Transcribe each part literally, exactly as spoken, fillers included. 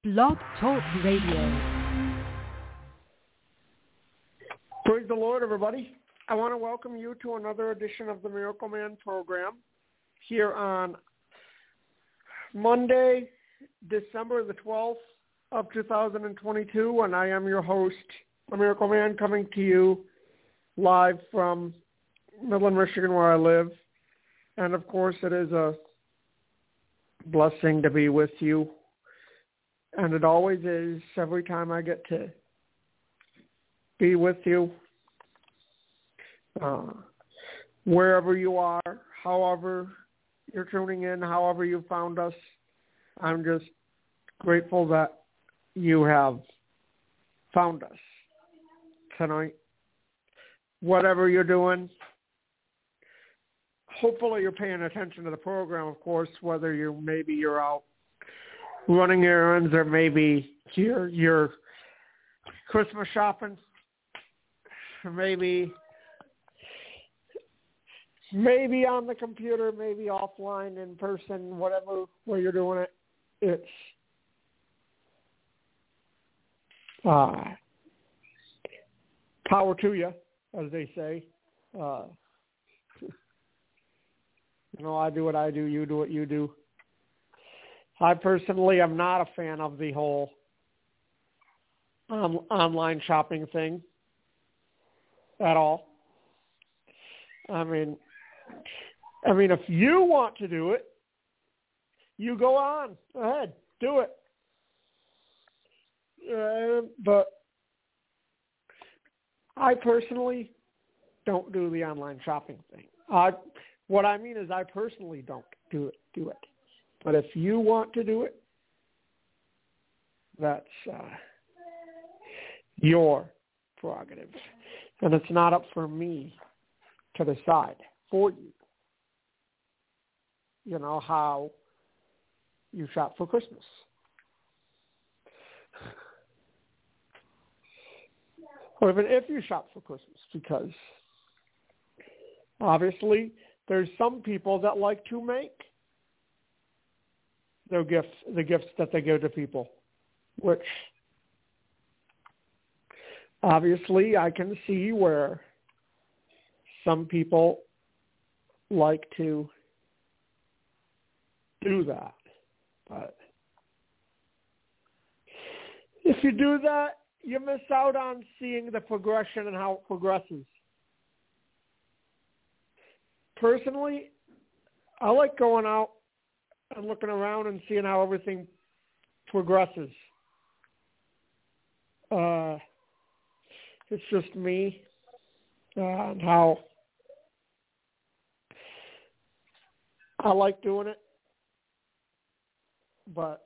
Blog Talk Radio. Praise the Lord, everybody. I want to welcome you to another edition of the Miracle Man program here on Monday, December the twelfth of two thousand twenty-two, and I am your host, the Miracle Man, coming to you live from Midland, Michigan, where I live. And, of course, it is a blessing to be with you, and it always is every time I get to be with you, uh, wherever you are, however you're tuning in, however you found us. I'm just grateful that you have found us tonight. Whatever you're doing, hopefully you're paying attention to the program, of course, whether you maybe you're out running errands or maybe you're, you're Christmas shopping. Maybe, maybe on the computer, maybe offline, in person, whatever where you're doing it. It's uh, power to you, as they say. Uh, you know, I do what I do, you do what you do. I personally am not a fan of the whole um, online shopping thing. At all. I mean, I mean, if you want to do it, you go on ahead, do it. Uh, but I personally don't do the online shopping thing. I, what I mean is, I personally don't do it. Do it. But if you want to do it, that's uh, your prerogative. And it's not up for me to decide for you, you know, how you shop for Christmas. Or even if you shop for Christmas, because obviously there's some people that like to make their gifts, the gifts that they give to people, which obviously, I can see where some people like to do that. But if you do that, you miss out on seeing the progression and how it progresses. Personally, I like going out and looking around and seeing how everything progresses. Uh... It's just me uh, and how I like doing it. But,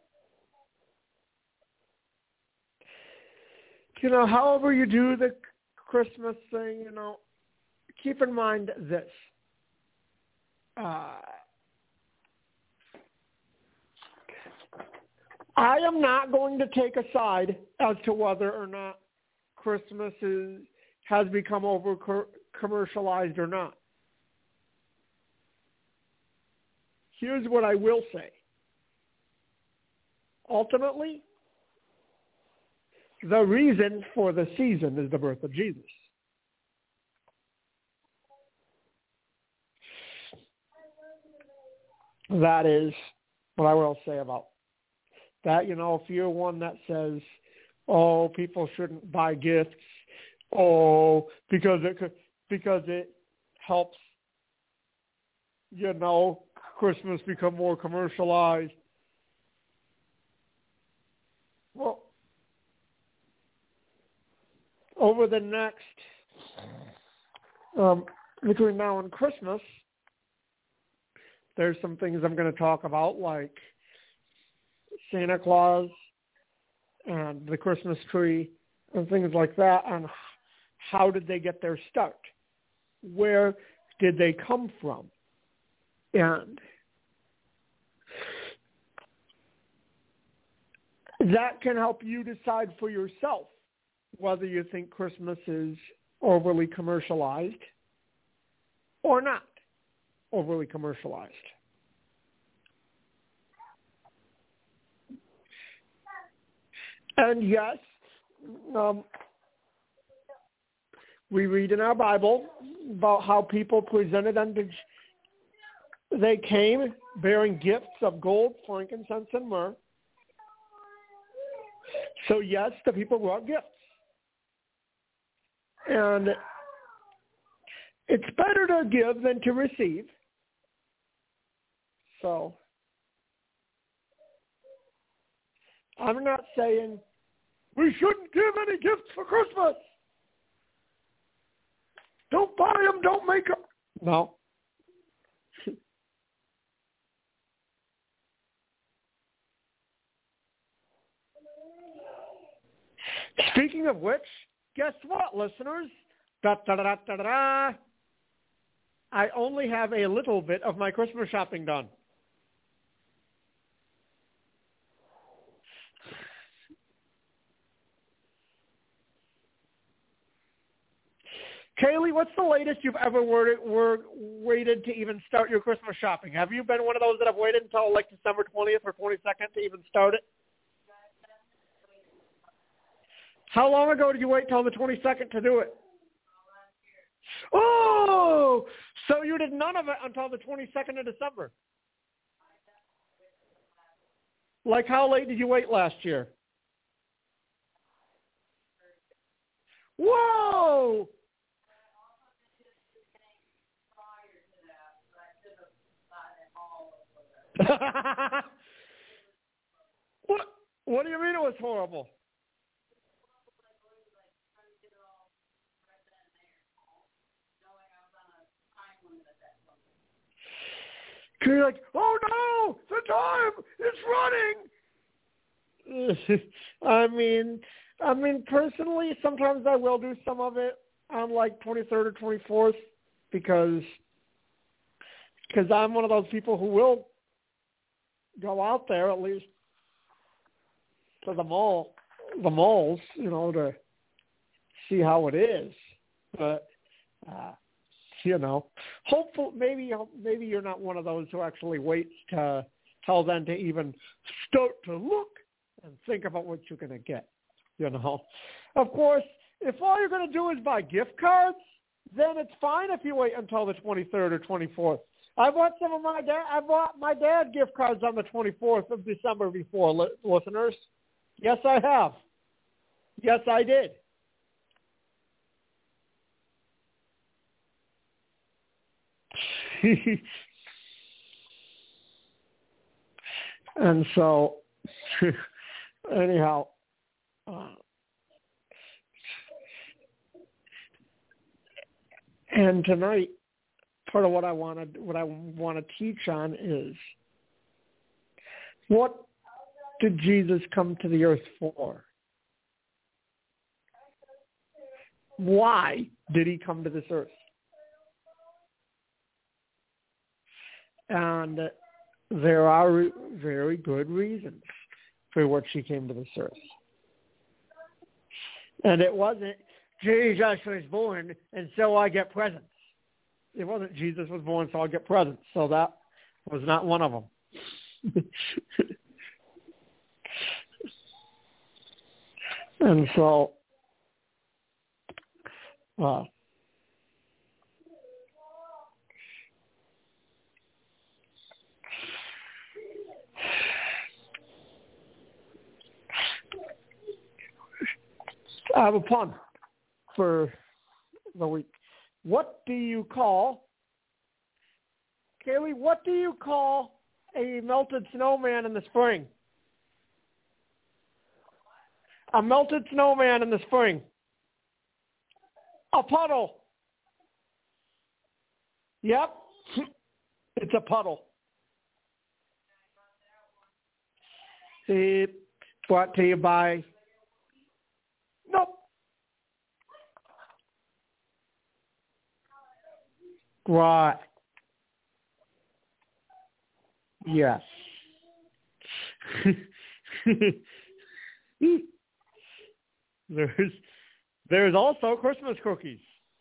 you know, however you do the Christmas thing, you know, keep in mind this. Uh, I am not going to take a side as to whether or not Christmas is, has become over commercialized or not. Here's what I will say. Ultimately, the reason for the season is the birth of Jesus. That is what I will say about that. You know, if you're one that says, oh, people shouldn't buy gifts. Oh, because it could, because it helps, you know, Christmas become more commercialized. Well, over the next, um, between now and Christmas, there's some things I'm going to talk about, like Santa Claus and the Christmas tree and things like that, and how did they get their start? Where did they come from? And that can help you decide for yourself whether you think Christmas is overly commercialized or not overly commercialized. And yes, um, we read in our Bible about how people presented unto, they came bearing gifts of gold, frankincense, and myrrh. So yes, the people brought gifts. And it's better to give than to receive. So I'm not saying we shouldn't give any gifts for Christmas. Don't buy them, don't make them. No. Speaking of which, guess what, listeners? Da, da, da, da, da, da. I only have a little bit of my Christmas shopping done. Kaylee, what's the latest you've ever worded, word, waited to even start your Christmas shopping? Have you been one of those that have waited until like December twentieth or twenty-second to even start it? How long ago did you wait till the twenty-second to do it? Oh, so you did none of it until the twenty-second of December. Like how late did you wait last year? Whoa! What? What do you mean it was horrible? You're like, oh no, the time is running. I mean, I mean, personally, sometimes I will do some of it on like twenty-third or twenty-fourth because because I'm one of those people who will go out there at least to the mall, the malls, you know, to see how it is. But uh, you know, hopefully, maybe maybe you're not one of those who actually waits to tell them to even start to look and think about what you're going to get. You know, of course, if all you're going to do is buy gift cards, then it's fine if you wait until the twenty-third or twenty-fourth. I bought some of my dad. I bought my dad gift cards on the twenty-fourth of December before, li- listeners. Yes, I have. Yes, I did. And so, anyhow, uh, and tonight, part of what I want to what I want to teach on is what did Jesus come to the earth for? Why did he come to this earth? And there are very good reasons for which he came to this earth. And it wasn't, Jesus was born, and so I get presents. It wasn't, Jesus was born, so I get presents. So that was not one of them. And so, uh, I have a pun for the week. What do you call, Kaylee, what do you call a melted snowman in the spring? A melted snowman in the spring. A puddle. Yep. It's a puddle. It's brought to you by... Nope. Right. Yes. There's there's also Christmas cookies.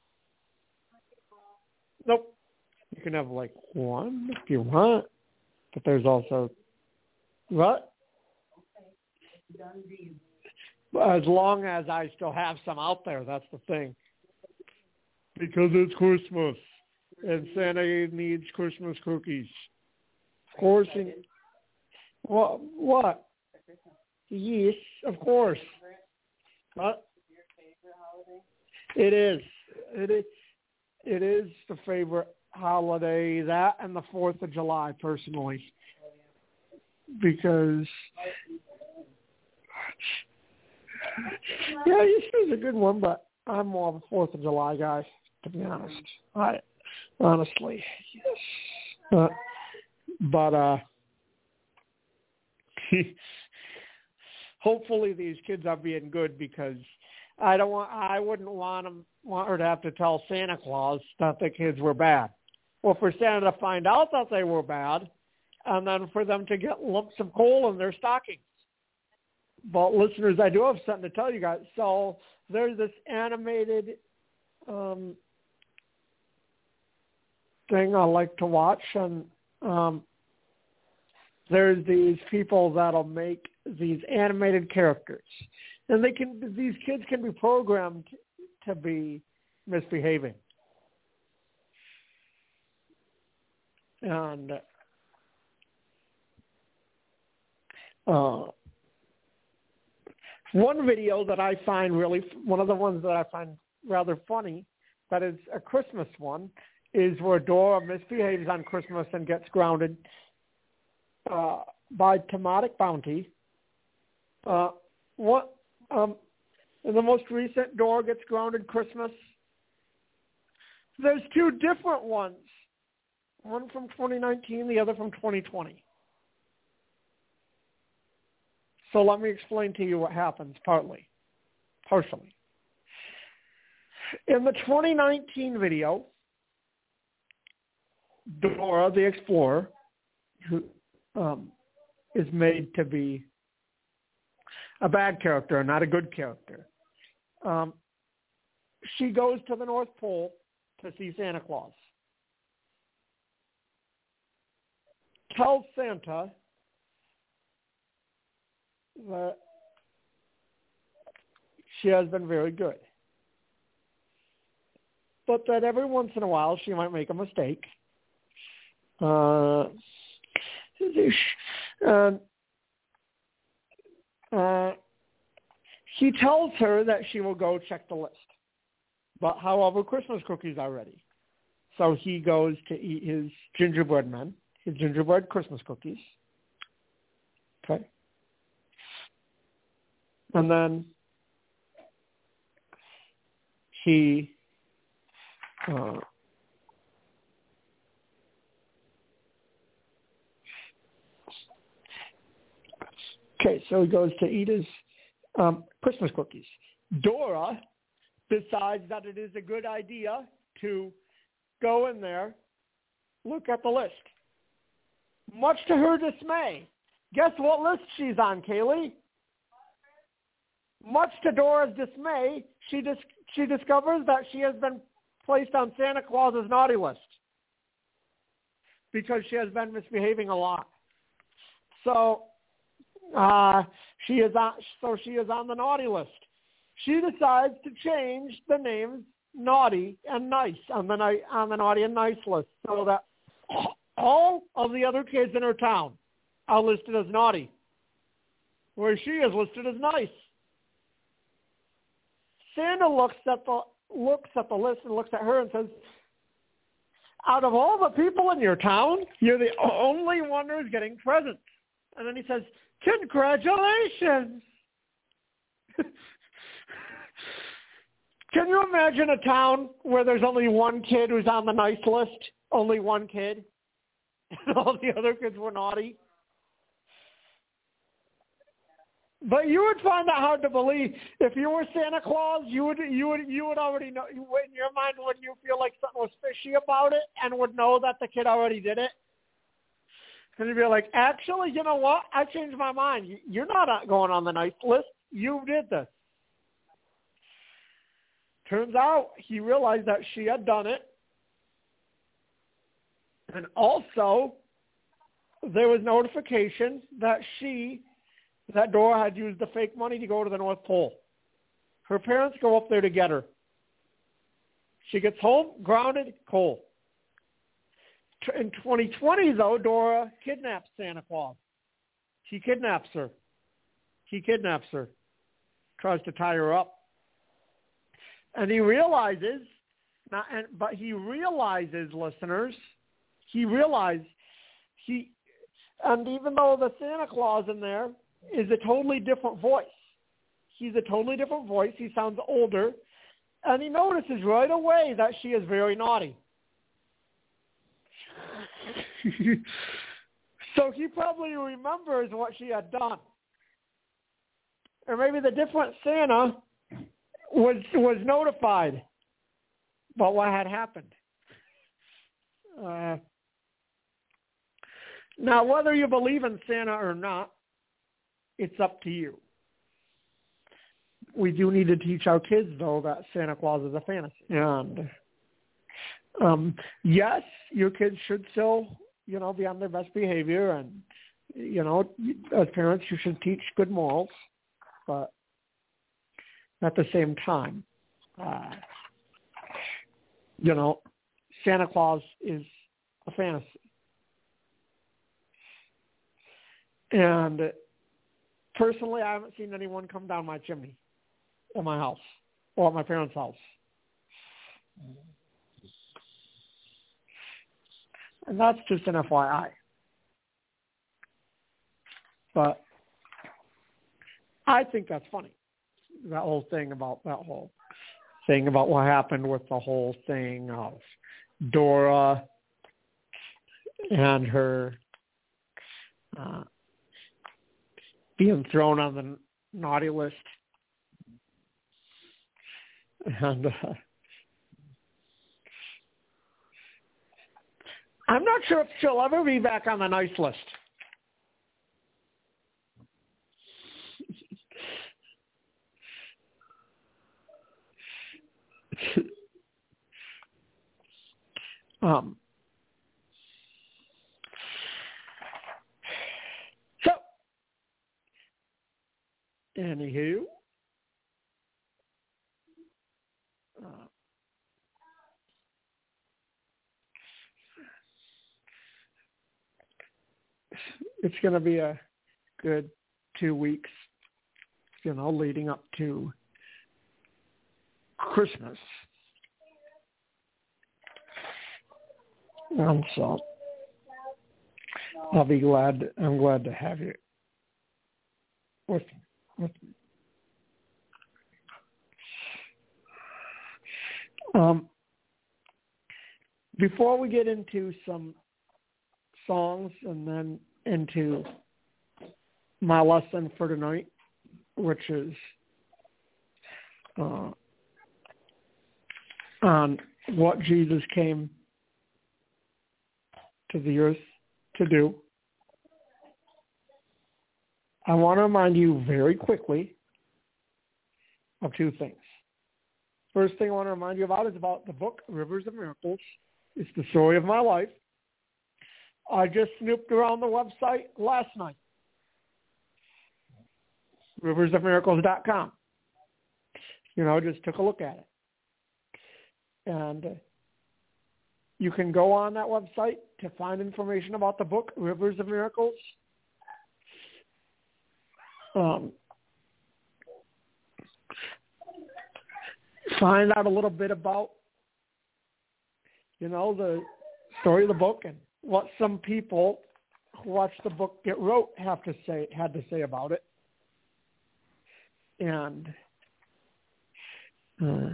Nope. You can have like one if you want, but there's also what? as long as I still have some out there. That's the thing. Because it's Christmas, and Santa needs Christmas cookies. Of course. He, what? What? Yes, of course. What? It is. It is. It is the favorite holiday. That and the Fourth of July, personally, because yeah, Easter's a good one, but I'm more of a Fourth of July guy, to be honest. I honestly, yes, uh, but uh, hopefully these kids are being good, because I don't want. I wouldn't want them want her to have to tell Santa Claus that the kids were bad, or for Santa to find out that they were bad, and then for them to get lumps of coal in their stockings. But listeners, I do have something to tell you guys. So there's this animated um, thing I like to watch, and um, there's these people that'll make these animated characters, and they can. These kids can be programmed to be misbehaving, and uh, one video that I find really, one of the ones that I find rather funny, that is a Christmas one, is where Dora misbehaves on Christmas and gets grounded uh, by Tomatic Bounty. Uh, what? Um, in the most recent Dora Gets Grounded Christmas, there's two different ones. One from twenty nineteen, the other from twenty twenty. So let me explain to you what happens partly, partially. In the twenty nineteen video, Dora the Explorer, who um, is made to be a bad character, not a good character, um, she goes to the North Pole to see Santa Claus. Tells Santa that she has been very good, but that every once in a while she might make a mistake. Uh, and uh, he tells her that she will go check the list, but however, Christmas cookies are ready. So he goes to eat his gingerbread men, his gingerbread Christmas cookies. Okay. And then he uh, okay, so he goes to eat his um, Christmas cookies. Dora decides that it is a good idea to go in there, look at the list. Much to her dismay, guess what list she's on, Kaylee? Much to Dora's dismay, she dis- she discovers that she has been placed on Santa Claus's naughty list because she has been misbehaving a lot. So uh, she is on. So she is on the naughty list. She decides to change the names naughty and nice on the ni- on the naughty and nice list, so that all of the other kids in her town are listed as naughty, where she is listed as nice. Santa looks at the looks at the list and looks at her and says, out of all the people in your town, you're the only one who's getting presents. And then he says, congratulations. Can you imagine a town where there's only one kid who's on the nice list? Only one kid? And all the other kids were naughty? But you would find that hard to believe. If you were Santa Claus, you would you would you would already know. In your mind, wouldn't you feel like something was fishy about it, and would know that the kid already did it? And you'd be like, actually, you know what? I changed my mind. You're not going on the nice list. You did this. Turns out he realized that she had done it, and also there was notification that she that Dora had used the fake money to go to the North Pole. Her parents go up there to get her. She gets home, grounded, cold. In twenty twenty, though, Dora kidnaps Santa Claus. He kidnaps her. He kidnaps her. Tries to tie her up. And he realizes, not, and, but he realizes, listeners, he realizes, he, and even though the Santa Claus in there is a totally different voice, he's a totally different voice, he sounds older, and he notices right away that she is very naughty. So he probably remembers what she had done. Or maybe the different Santa was was notified about what had happened. Uh, now, whether you believe in Santa or not, it's up to you. We do need to teach our kids, though, that Santa Claus is a fantasy. And um, yes, your kids should still, you know, be on their best behavior, and you know, as parents, you should teach good morals. But at the same time, uh, you know, Santa Claus is a fantasy. And personally, I haven't seen anyone come down my chimney at my house or at my parents' house. And that's just an F Y I. But I think that's funny, that whole thing about that whole thing about what happened with the whole thing of Dora and her uh, being thrown on the naughty list. And uh, I'm not sure if she'll ever be back on the nice list. um, so, anywho, uh, it's going to be a good two weeks, you know, leading up to Christmas. And so I'll be glad, I'm glad to have you with, with me. Um, before we get into some songs and then into my lesson for tonight, which is uh, on what Jesus came to the earth to do, I want to remind you very quickly of two things. First thing I want to remind you about is about the book, Rivers of Miracles. It's the story of my life. I just snooped around the website last night, rivers of miracles dot com. You know, just took a look at it. And you can go on that website to find information about the book, Rivers of Miracles. Um, find out a little bit about, you know, the story of the book and what some people who watched the book get wrote have to say had to say about it. And uh,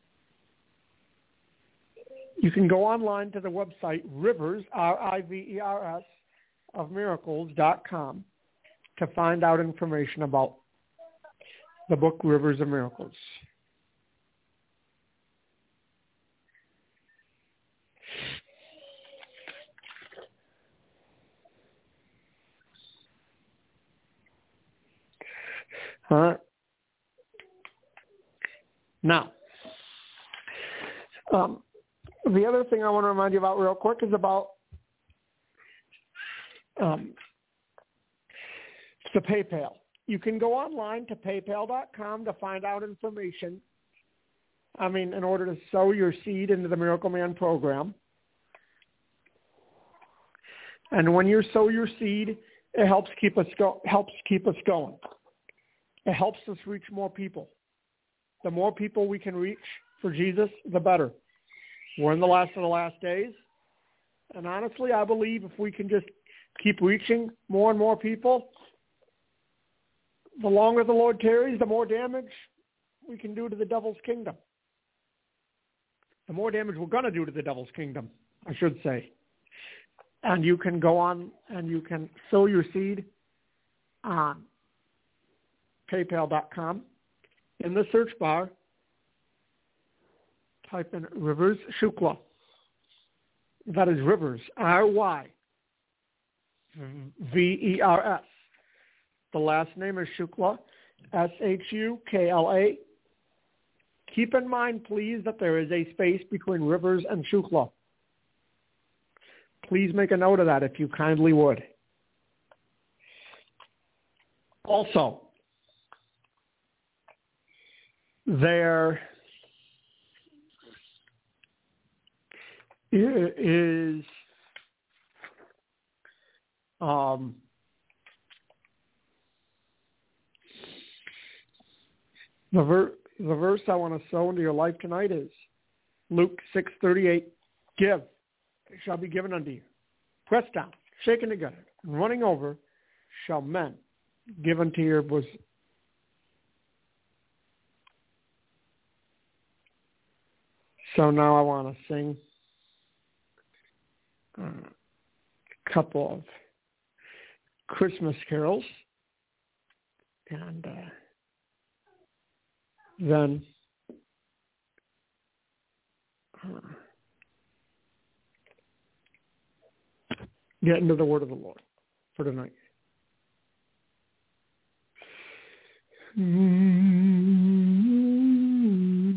you can go online to the website Rivers, R I V E R S, of miracles dot com to find out information about the book Rivers of Miracles. All right. Now, um, the other thing I want to remind you about real quick is about um, the PayPal. you can go online to paypal dot com to find out information. I mean, in order to sow your seed into the Miracle Man program. And when you sow your seed, it helps keep us go, helps keep us going. It helps us reach more people. The more people we can reach for Jesus, the better. We're in the last of the last days. And honestly, I believe if we can just keep reaching more and more people, the longer the Lord tarries, the more damage we can do to the devil's kingdom. The more damage we're going to do to the devil's kingdom, I should say. And you can go on and you can sow your seed on paypal dot com. In the search bar, type in Rivers Shukla. That is Rivers, R Y V E R S. The last name is Shukla, S H U K L A. Keep in mind, please, that there is a space between Rivers and Shukla. Please make a note of that if you kindly would. Also, there is um, the, ver- the verse I want to sow into your life tonight is Luke six thirty-eight. Give, it shall be given unto you. Pressed down, shaken together, and running over, shall men give unto your bosom. So now I want to sing a couple of Christmas carols, and uh, then uh, get into the word of the Lord for tonight. Mm-hmm.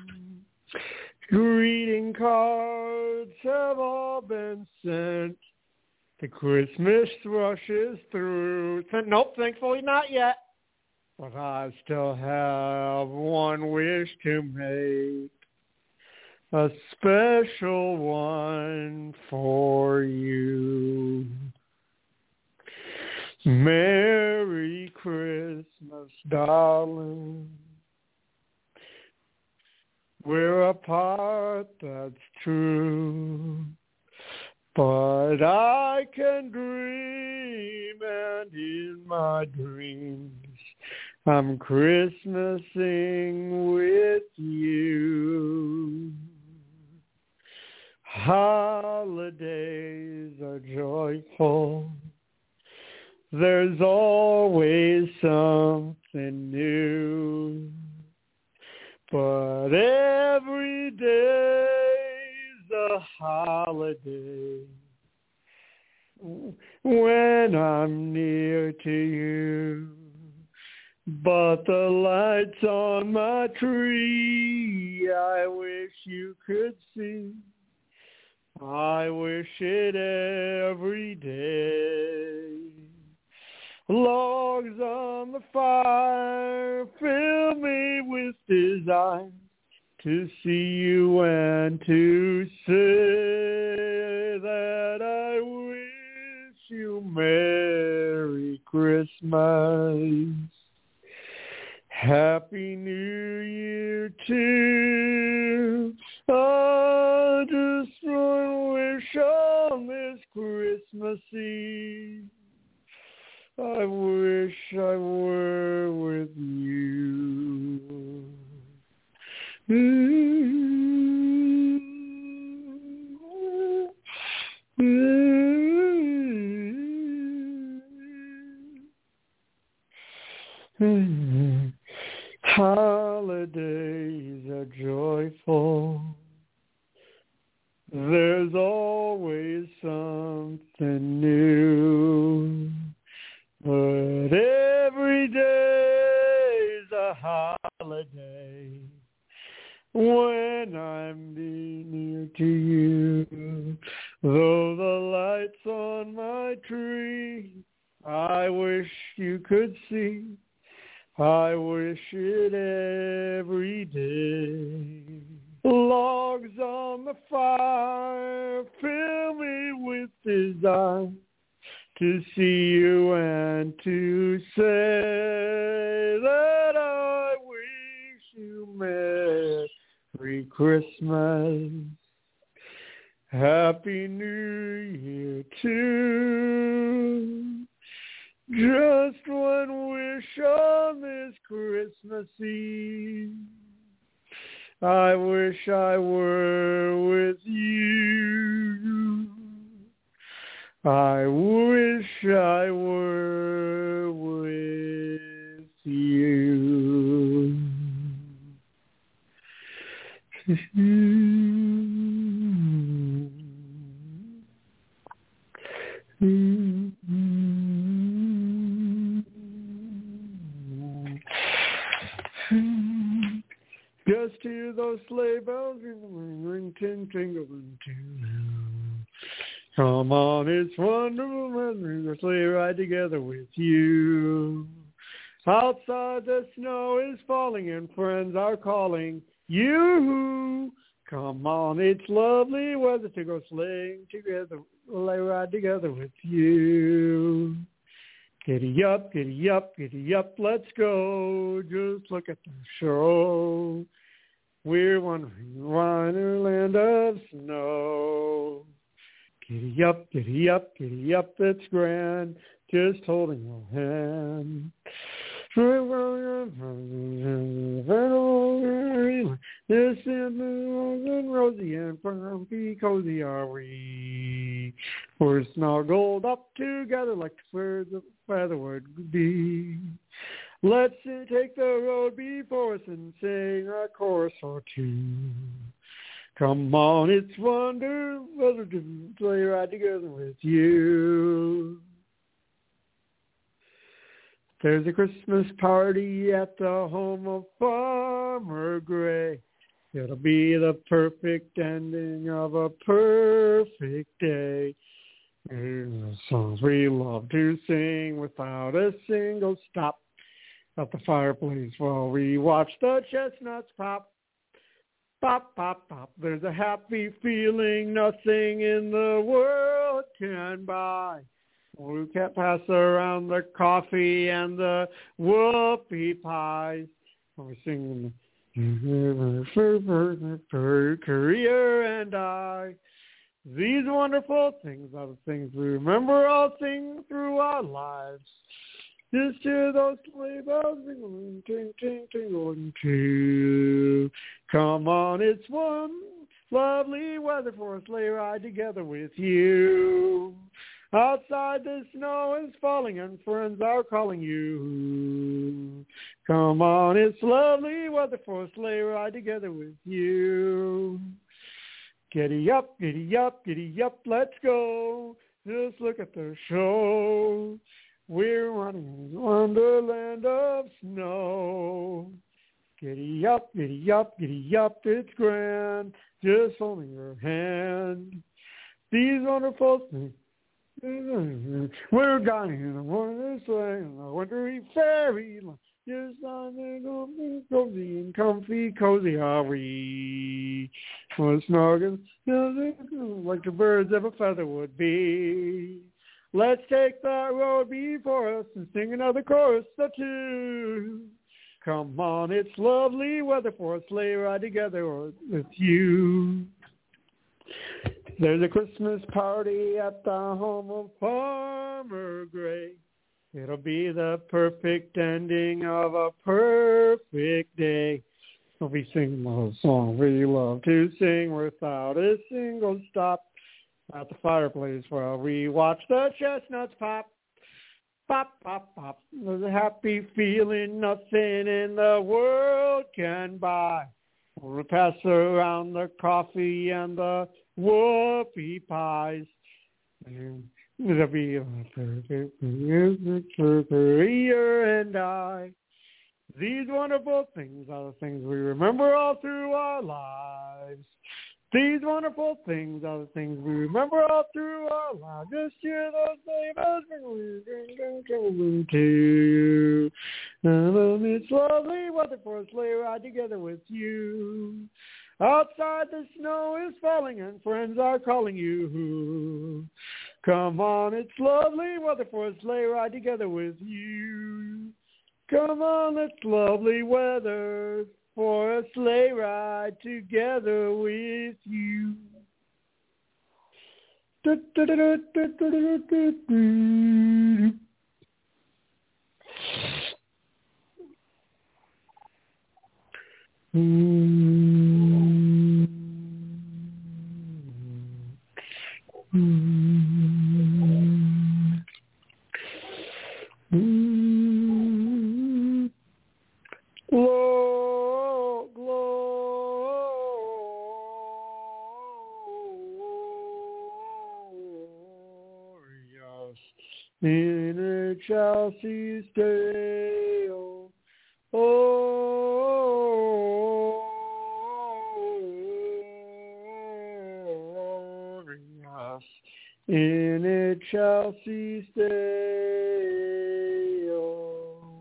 Greeting cards have all been sent. The Christmas thrush is through. Nope, thankfully not yet. But I still have one wish to make. A special one for you. Merry Christmas, darling. We're apart, that's true. But I can dream, and in my dreams, I'm Christmasing with you. Holidays are joyful. There's always something new. But every day's a holiday when I'm near to you. But the lights on my tree, I wish you could see. I wish it every day. Logs on the fire fill me with desire to see you and to say that I wish you Merry Christmas. Happy New Year too. I just one wish on this Christmas Eve. I wish I were with you. Holidays are joyful. There's always something new. But every day's a holiday when I'm near to you. Though the lights on my tree, I wish you could see. I wish it every day. Logs on the fire fill me with desire to see you and to say that I wish you Merry Christmas, Happy New Year too. Just one wish on this Christmas Eve. I wish I were with you. I wish I were with you. Just hear those sleigh bells ring, ring, ting, tingle, and tune. Come on, it's wonderful when we sleigh ride together with you. Outside the snow is falling and friends are calling you. Come on, it's lovely weather to go sleighing together, sleigh ride together with you. Giddy up, giddy up, giddy up, let's go. Just look at the show. We're wandering wonderland of snow. Giddy up, giddy up, giddy up, that's grand. Just holding your hand. This is and rosy and frumpy cozy are we. We're snuggled up together like birds of feather would be. Let's take the road before us and sing a chorus or two. Come on, it's wonder weather to play right together with you. There's a Christmas party at the home of Farmer Gray. It'll be the perfect ending of a perfect day. There's songs we love to sing without a single stop at the fireplace while we watch the chestnuts pop. Pop, pop, pop. There's a happy feeling nothing in the world can buy. We can't pass around the coffee and the whoopie pies. We sing Career and I. These wonderful things are the things we remember all things through our lives. Just hear those sleigh bells ringing, ting, ting, tingling too. Come on, it's one lovely weather for a sleigh ride together with you. Outside the snow is falling and friends are calling you. Come on, it's lovely weather for a sleigh ride together with you. Giddy up, giddy up, giddy up, let's go. Just look at the show. We're running in a wonderland of snow. Giddy up, giddy up, giddy up, it's grand. Just holding your hand. These wonderful things. We're gone in a wonderland, a wintry fairyland. Just on there, cozy and comfy, cozy are we. We're snogging like the birds of a feather would be. Let's take that road before us and sing another chorus or two. Come on, it's lovely weather for a sleigh ride together with you. There's a Christmas party at the home of Farmer Gray. It'll be the perfect ending of a perfect day. We'll be singing the song we love to sing without a single stop at the fireplace while we watch the chestnuts pop. Pop, pop, pop. There's a happy feeling nothing in the world can buy. We'll pass around the coffee and the whoopie pies. It'll be a perfect career and I. These wonderful things are the things we remember all through our lives. These wonderful things are the things we remember all through our lives. Just hear those neighbors bring to you. And it's lovely weather for a sleigh ride together with you. Outside the snow is falling and friends are calling you. Come on, it's lovely weather for a sleigh ride together with you. Come on, it's lovely weather for a sleigh ride together with you. Glow, glorious in a Chelsea's tale. Oh, glorious in a Chelsea's tale.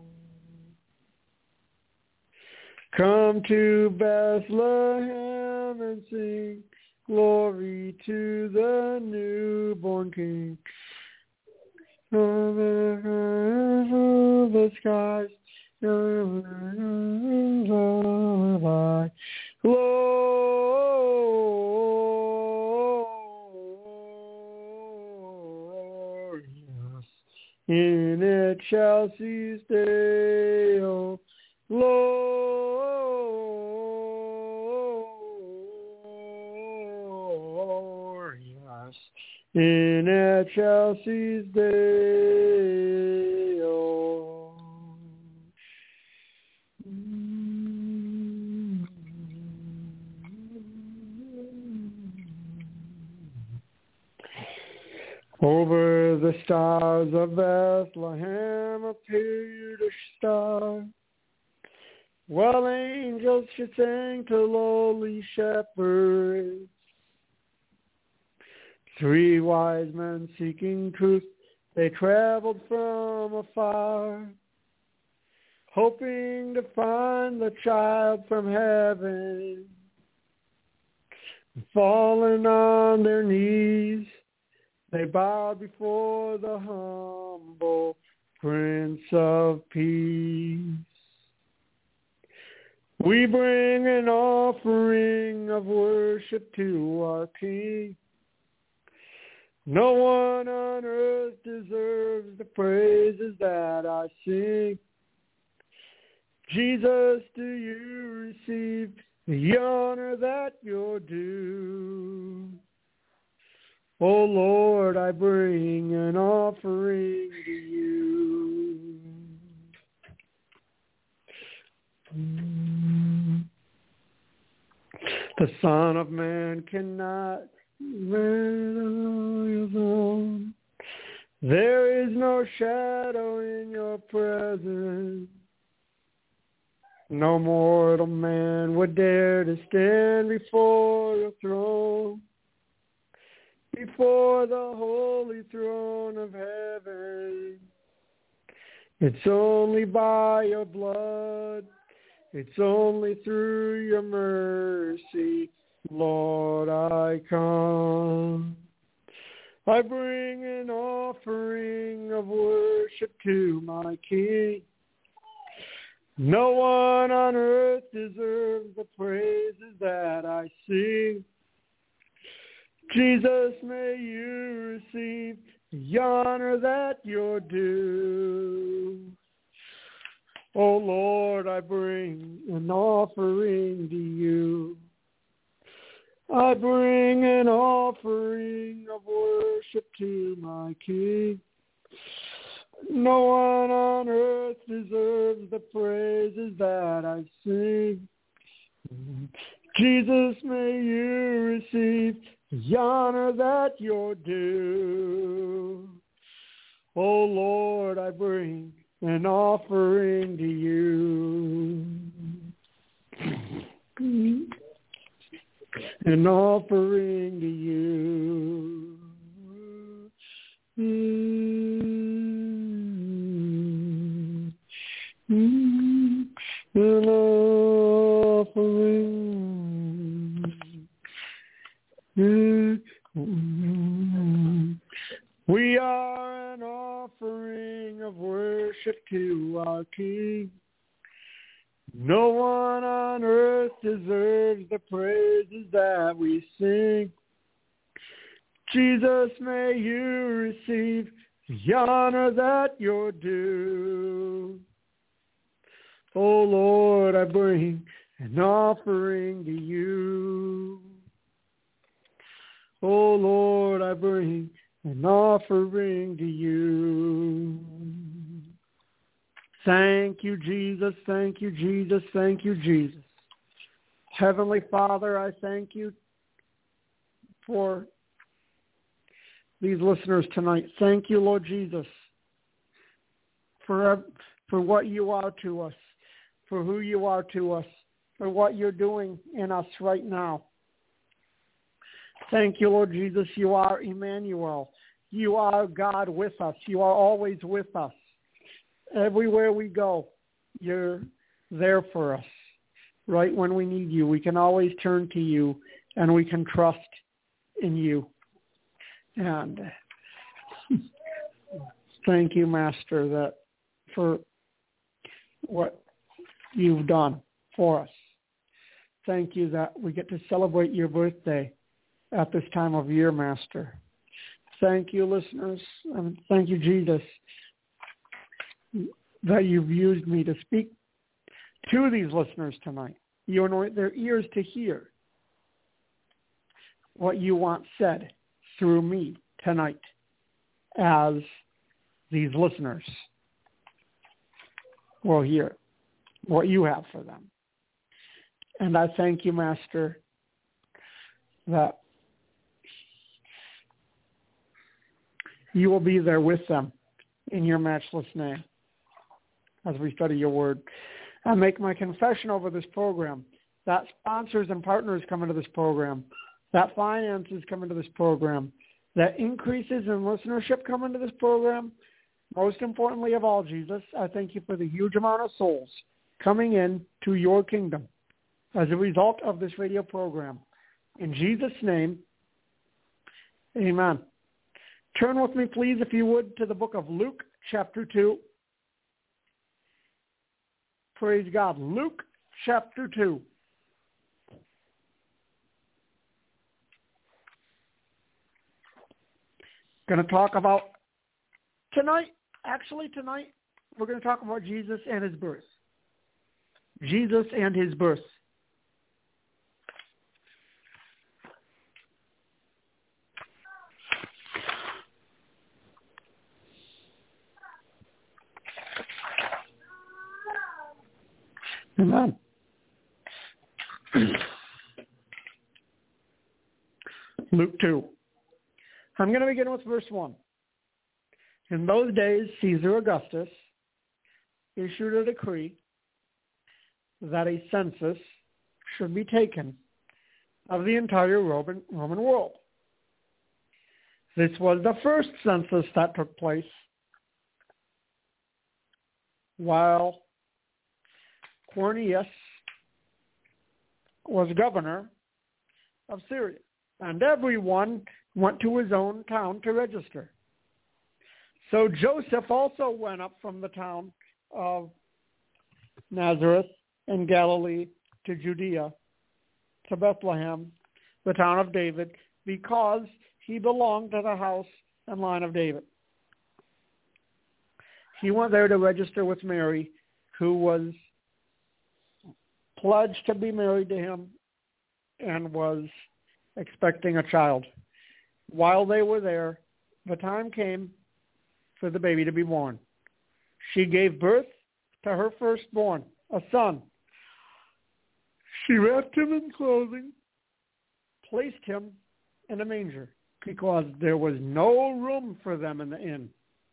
Come to Bethlehem and sing glory to the newborn King. The skies by glorious in a Chelsea's dale. Glorious in a Chelsea's dale. Over the stars of Bethlehem appeared a star. While angels should sing to lowly shepherds, three wise men seeking truth, they traveled from afar, hoping to find the child from heaven. Falling on their knees, they bowed before the humble Prince of Peace. We bring an offering of worship to our King. No one on earth deserves the praises that I sing. Jesus, do you receive the honor that you're due? Oh Lord, I bring an offering to you. The Son of Man cannot bear his own. There is no shadow in your presence. No mortal man would dare to stand before your throne, before the holy throne of heaven. It's only by your blood, it's only through your mercy, Lord, I come. I bring an offering of worship to my King. No one on earth deserves the praises that I sing. Jesus, may you receive the honor that you're due. Oh Lord, I bring an offering to you. I bring an offering of worship to my King. No one on earth deserves the praises that I sing. Jesus, may you receive the honor that you're due. Oh Lord, I bring an offering to you. an offering to you. Mm, mm, an offering. Mm, mm. We are an offering of worship to our King. No one on earth deserves the praises that we sing. Jesus, may you receive the honor that you're due. Oh Lord, I bring an offering to you. Oh Lord, I bring an offering to you. Thank you, Jesus. Thank you, Jesus. Thank you, Jesus. Heavenly Father, I thank you for these listeners tonight. Thank you, Lord Jesus, for, for what you are to us, for who you are to us, for what you're doing in us right now. Thank you, Lord Jesus. You are Emmanuel. You are God with us. You are always with us. Everywhere we go, you're there for us. Right when we need you, we can always turn to you, and we can trust in you. And thank you, Master, that for what you've done for us. Thank you that we get to celebrate your birthday at this time of year, Master. Thank you, listeners, and thank you, Jesus, that you've used me to speak to these listeners tonight. You anoint their ears to hear what you want said through me tonight as these listeners will hear what you have for them. And I thank you, Master, that you will be there with them in your matchless name as we study your word. I make my confession over this program that sponsors and partners come into this program, that finances come into this program, that increases in listenership come into this program. Most importantly of all, Jesus, I thank you for the huge amount of souls coming in to your kingdom as a result of this radio program. In Jesus' name, amen. Turn with me, please, if you would, to the book of Luke, chapter two. Praise God. Luke, chapter two. Going to talk about tonight, actually tonight, we're going to talk about Jesus and his birth. Jesus and his birth. Amen. Luke two. I'm going to begin with verse one. In those days, Caesar Augustus issued a decree that a census should be taken of the entire Roman, Roman world. This was the first census that took place while Quirinius was governor of Syria, and everyone went to his own town to register. So Joseph also went up from the town of Nazareth in Galilee to Judea, to Bethlehem, the town of David, because he belonged to the house and line of David. He went there to register with Mary, who was pledged to be married to him and was expecting a child. While they were there, the time came for the baby to be born. She gave birth to her firstborn, a son. She wrapped him in clothing, placed him in a manger, because there was no room for them in the inn.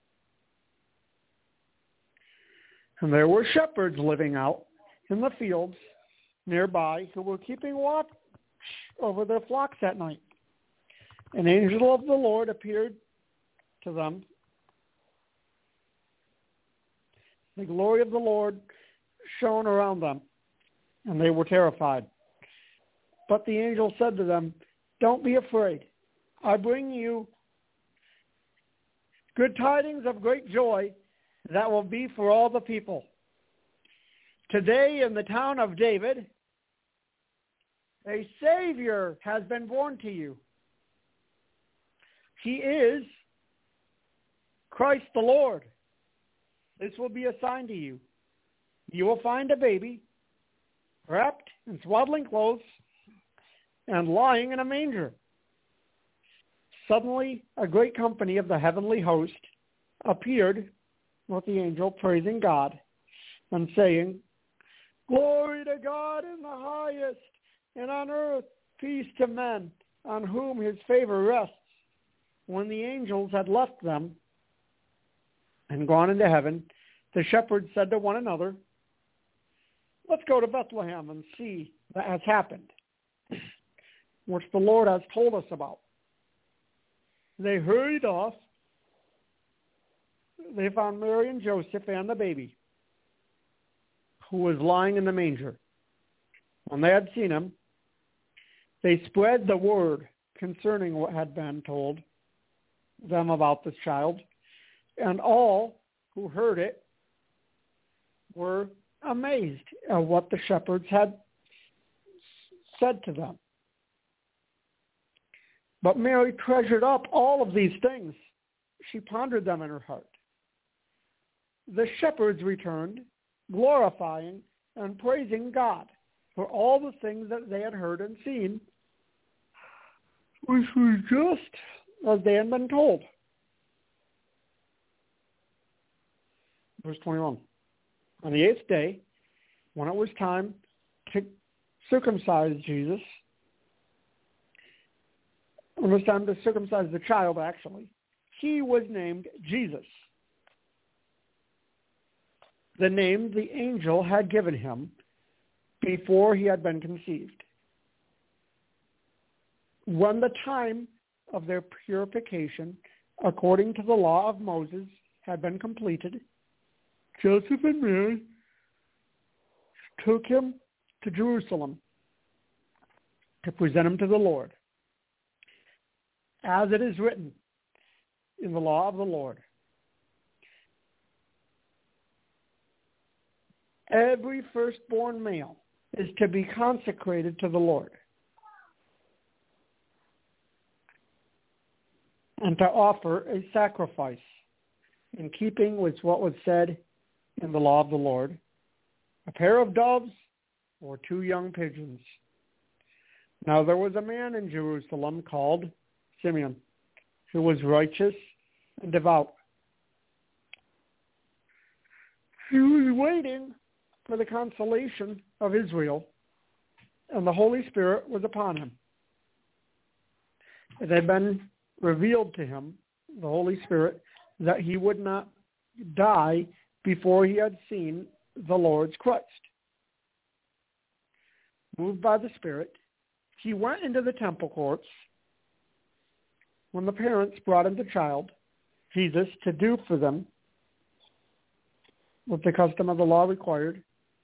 And there were shepherds living out in the fields nearby who were keeping watch over their flocks at night. An angel of the Lord appeared to them. The glory of the Lord shone around them, and they were terrified. But the angel said to them, "Don't be afraid. I bring you good tidings of great joy that will be for all the people. Today in the town of David, a Savior has been born to you. He is Christ the Lord. This will be a sign to you. You will find a baby wrapped in swaddling clothes and lying in a manger." Suddenly, a great company of the heavenly host appeared with the angel, praising God and saying, "Glory to God in the highest, and on earth peace to men on whom his favor rests." When the angels had left them and gone into heaven, the shepherds said to one another, "Let's go to Bethlehem and see what has happened, which the Lord has told us about." They hurried off. They found Mary and Joseph and the baby, who was lying in the manger. When they had seen him, they spread the word concerning what had been told them about this child, and all who heard it were amazed at what the shepherds had said to them. But Mary treasured up all of these things. She pondered them in her heart. The shepherds returned, glorifying and praising God for all the things that they had heard and seen, which was just as they had been told. Verse twenty-one. On the eighth day, when it was time to circumcise Jesus, when it was time to circumcise the child, actually, he was named Jesus, the name the angel had given him before he had been conceived. When the time of their purification, according to the law of Moses, had been completed, Joseph and Mary took him to Jerusalem to present him to the Lord, as it is written in the law of the Lord. Every firstborn male is to be consecrated to the Lord and to offer a sacrifice in keeping with what was said in the law of the Lord, a pair of doves or two young pigeons. Now there was a man in Jerusalem called Simeon, who was righteous and devout. He was waiting for the consolation of Israel, and the Holy Spirit was upon him. It had been revealed to him, the Holy Spirit, that he would not die before he had seen the Lord's Christ. Moved by the Spirit, he went into the temple courts. When the parents brought in the child, Jesus, to do for them what the custom of the law required,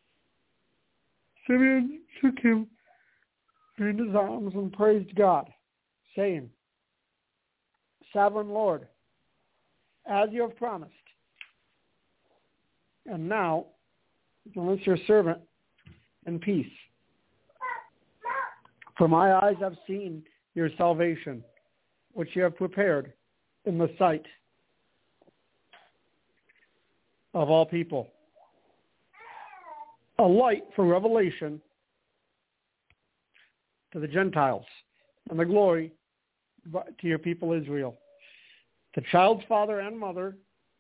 Simeon took him in his arms and praised God, saying, "Sovereign Lord, as you have promised, and now release your servant in peace. For my eyes have seen your salvation, which you have prepared in the sight of all people, a light for revelation to the Gentiles and the glory to your people Israel." The child's father and mother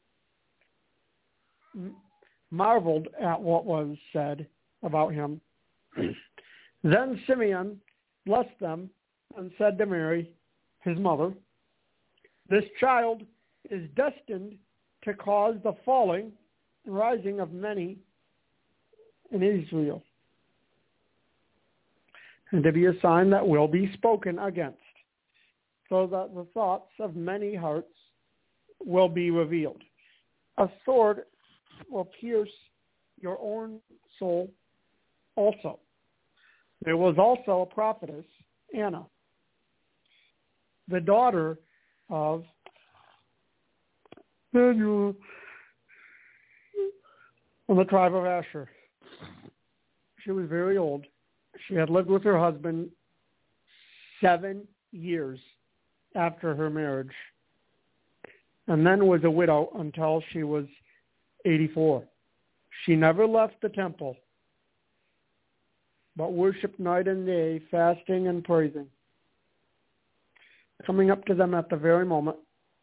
marveled at what was said about him. Then Simeon blessed them and said to Mary, his mother, "This child is destined to cause the falling and rising of many in Israel, and to be a sign that will be spoken against, so that the thoughts of many hearts will be revealed. A sword will pierce your own soul also. There was also a prophetess, Anna, the daughter of Phanuel from the tribe of Asher. She was very old. She had lived with her husband seven years after her marriage, and then was a widow until she was eighty-four. She never left the temple, but worshipped night and day, fasting and praising. Coming up to them at the very moment,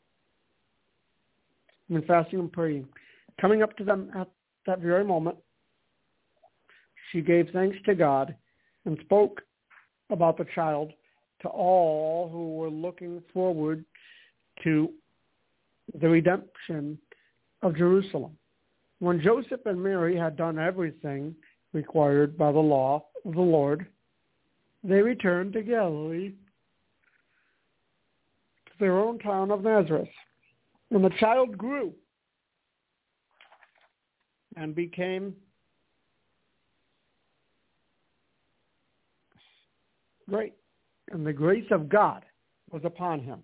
I mean, fasting and praying. Coming up to them at that very moment, she gave thanks to God and spoke about the child to all who were looking forward to the redemption of Jerusalem. When Joseph and Mary had done everything required by the law of the Lord, they returned to Galilee, to their own town of Nazareth. And the child grew and became great, and the grace of God was upon him.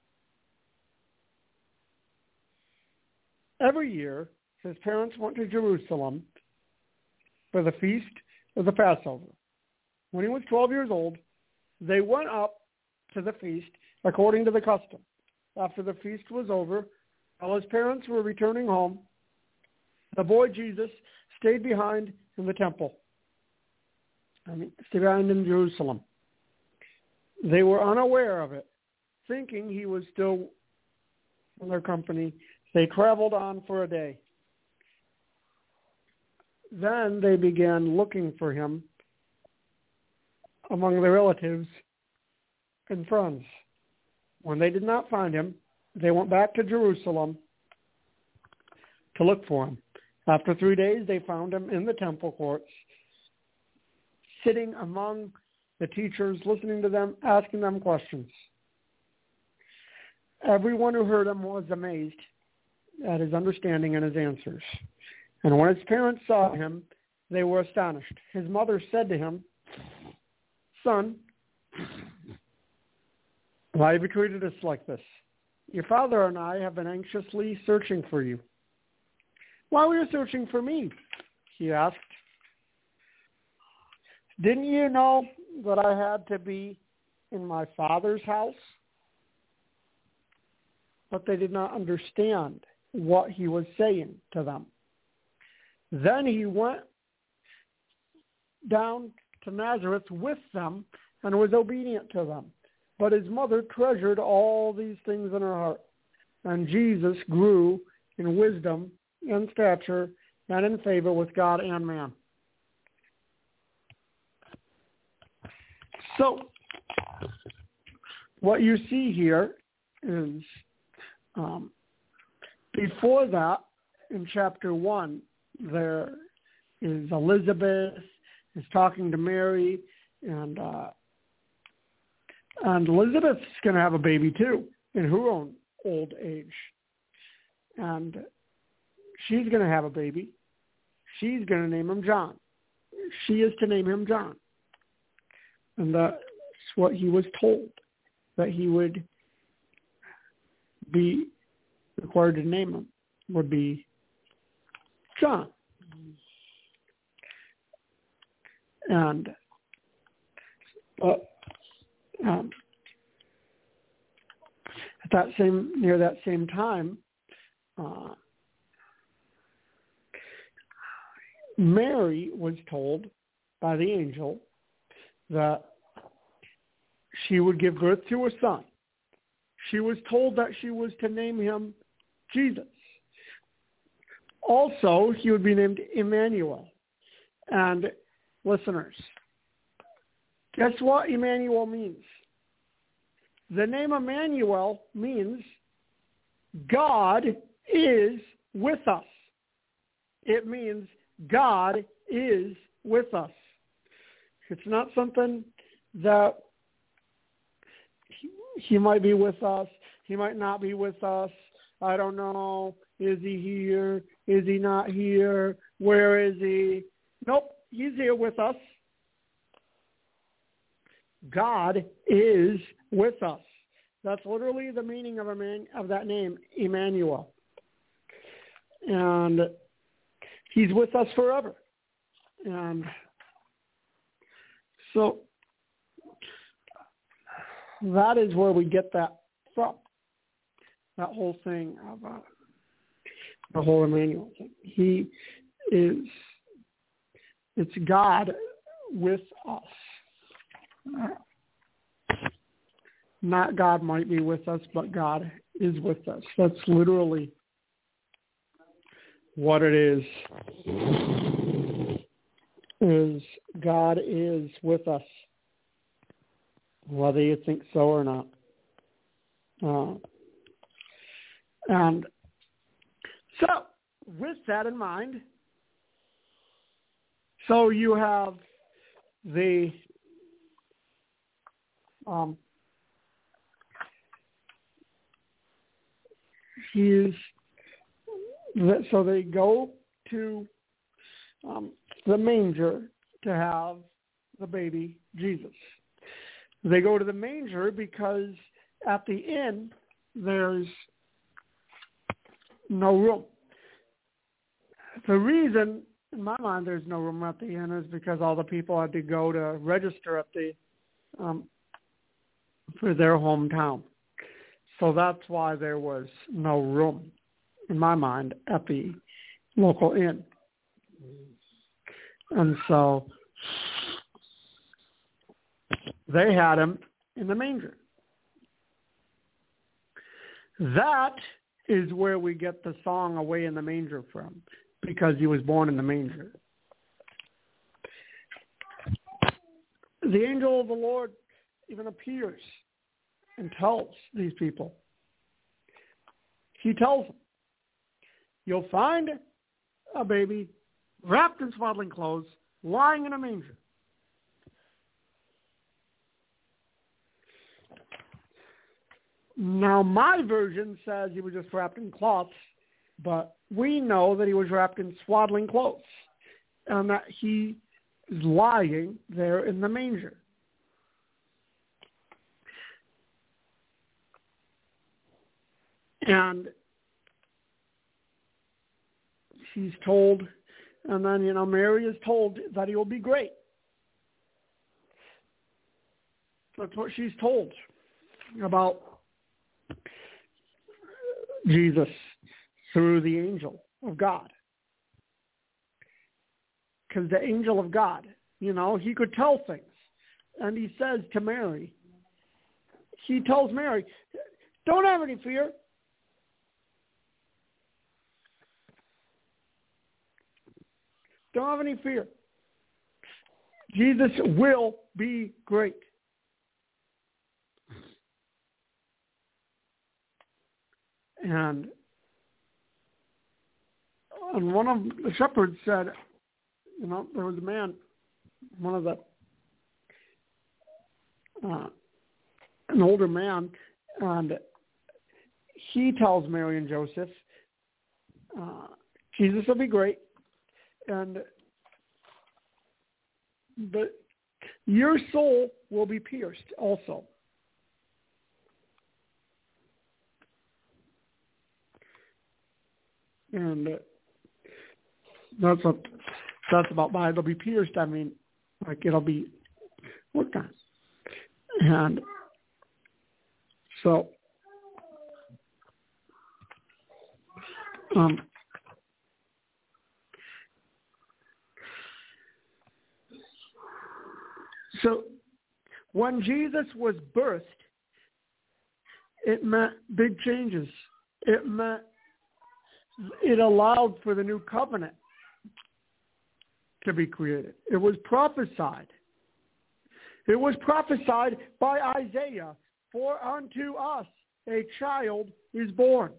Every year, his parents went to Jerusalem for the feast of the Passover. When he was twelve years old, they went up to the feast according to the custom. After the feast was over, while his parents were returning home, the boy Jesus stayed behind in the temple. I mean, stayed behind in Jerusalem. They were unaware of it, thinking he was still in their company. They traveled on for a day. Then they began looking for him among their relatives and friends. When they did not find him, they went back to Jerusalem to look for him. After three days, they found him in the temple courts, sitting among the teachers, listening to them, asking them questions. Everyone who heard him was amazed at his understanding and his answers. And when his parents saw him, they were astonished. His mother said to him, "Son, why have you treated us like this? Your father and I have been anxiously searching for you." "Why were you searching for me?" he asked. "Didn't you know that I had to be in my father's house?" But they did not understand what he was saying to them. Then he went down to Nazareth with them and was obedient to them. But his mother treasured all these things in her heart. And Jesus grew in wisdom and stature and in favor with God and man. So, what you see here is, um, before that, in chapter one, there is Elizabeth is talking to Mary, and uh, and Elizabeth's going to have a baby too in her own old age, and she's going to have a baby. She's going to name him John. She is to name him John, and that's what he was told, that he would be required to name him, would be John. And uh, um, at that same near that same time, uh, Mary was told by the angel that she would give birth to a son. She was told that she was to name him Jesus. Also, he would be named Emmanuel. And listeners, guess what Emmanuel means? The name Emmanuel means God is with us. It means God is with us. It's not something that he, he might be with us. He might not be with us. I don't know. Is he here? Is he not here? Where is he? Nope, he's here with us. God is with us. That's literally the meaning of, a man, of that name, Emmanuel. And he's with us forever. And so that is where we get that from, that whole thing of uh, the whole Emmanuel thing. He is, it's God with us. Not God might be with us, but God is with us. That's literally what it is, is God is with us, whether you think so or not. Uh, and so, with that in mind, so you have the um, he's so they go to um, the manger to have the baby Jesus. They go to the manger because at the inn there's no room. The reason, in my mind, there's no room at the inn is because all the people had to go to register at the um, for their hometown. So that's why there was no room, in my mind, at the local inn. And so they had him in the manger. That is where we get the song Away in the Manger from, because he was born in the manger. The angel of the Lord even appears and tells these people. He tells them, you'll find a baby wrapped in swaddling clothes, lying in a manger. Now, my version says he was just wrapped in cloths, but we know that he was wrapped in swaddling clothes and that he is lying there in the manger. And she's told, and then, you know, Mary is told that he will be great. That's what she's told about Jesus through the angel of God. Because the angel of God, you know, he could tell things. And he says to Mary, he tells Mary, don't have any fear. Don't have any fear. Jesus will be great. And, and one of the shepherds said, you know, there was a man, one of the, uh, an older man, and he tells Mary and Joseph, uh, Jesus will be great, and but your soul will be pierced also. And uh, that's what that's about. By it'll be pierced, I mean, like it'll be worked on. And so, um, so when Jesus was birthed, it meant big changes. It meant it allowed for the new covenant to be created. It was prophesied. It was prophesied by Isaiah, for unto us a child is born.